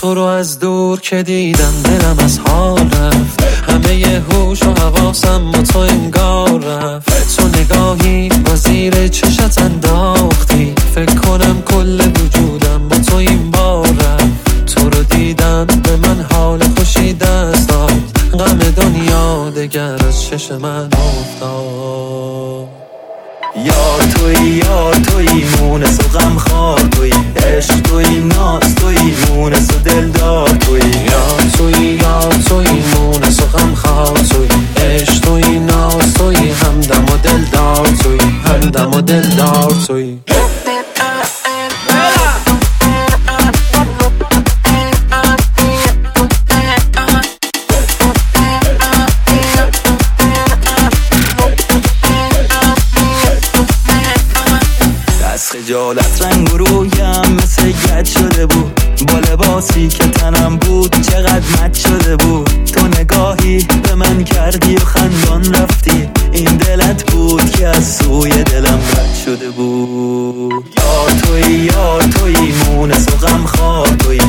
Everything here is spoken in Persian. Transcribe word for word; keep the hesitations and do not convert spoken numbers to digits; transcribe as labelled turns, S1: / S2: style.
S1: تو رو از دور که دیدم دلم از حال رفت، همه ی هوش و حواسم با تو انگار رفت. تو نگاهی با زیر چشت انداختی، فکر کنم کل وجودم با تو این بار رفت. تو رو دیدم به من حال خوشی دست داد، غم دنیا دگر از چش من افتاد.
S2: یار توی یار توی مونس و غم خوار توی، عشق توی ناز توی مونس و دلدار توی.
S1: یار توی یار توی مونس و غم خوار توی، عشق توی ناز توی همدم و دلدار توی، همدم و دلدار توی.
S2: خجالت رنگ و رویم مثل گد شده بود، با لباسی که تنم بود چقدر مد شده بود. تو نگاهی به من کردی و خندان رفتی، این دلت بود که از سوی دلم رد شده بود. یار توی یار توی مونس و غم خوار توی،